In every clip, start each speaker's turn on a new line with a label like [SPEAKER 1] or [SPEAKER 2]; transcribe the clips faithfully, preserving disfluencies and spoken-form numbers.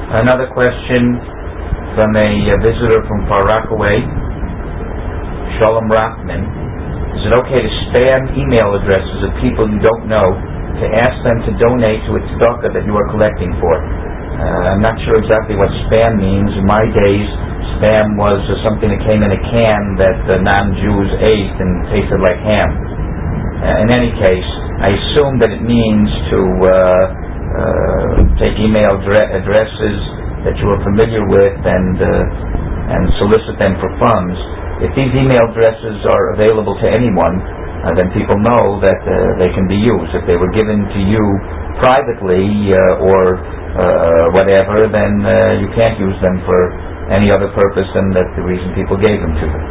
[SPEAKER 1] Another question from a, a visitor from Far Rockaway, Shalom Rockman. Is it okay to spam email addresses of people you don't know to ask them to donate to a tzedakah that you are collecting for? Uh, I'm not sure exactly what spam means. In my days, spam was uh, something that came in a can that uh, non-Jews ate and tasted like ham. Uh, in any case, I assume that it means to uh, uh, take email dre- addresses that you are familiar with and uh, and solicit them for funds. If these email addresses are available to anyone, uh, then people know that uh, they can be used. If they were given to you privately uh, or uh, whatever, then uh, you can't use them for any other purpose than that the reason people gave them to them.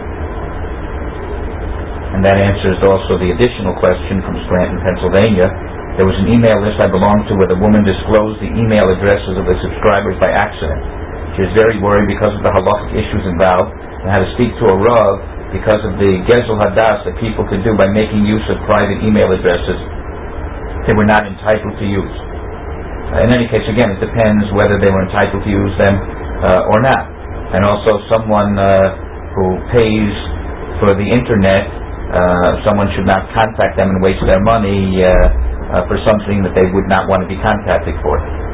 [SPEAKER 1] And that answers also the additional question from Scranton, Pennsylvania. There was an email list I belonged to where the woman disclosed the email addresses of the subscribers by accident. She was very worried because of the halachic issues involved and had to speak to a rav because of the gezel hadas that people could do by making use of private email addresses they were not entitled to use. Uh, in any case, again, it depends whether they were entitled to use them uh, or not. And also, someone uh, who pays for the internet, uh, someone should not contact them and waste their money uh, uh, for something that they would not want to be contacted for.